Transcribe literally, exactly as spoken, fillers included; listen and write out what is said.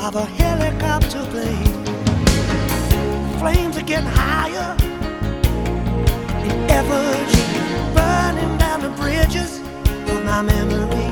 of a helicopter blade. Flames are getting higher, the effigy burning down the bridges of my memory.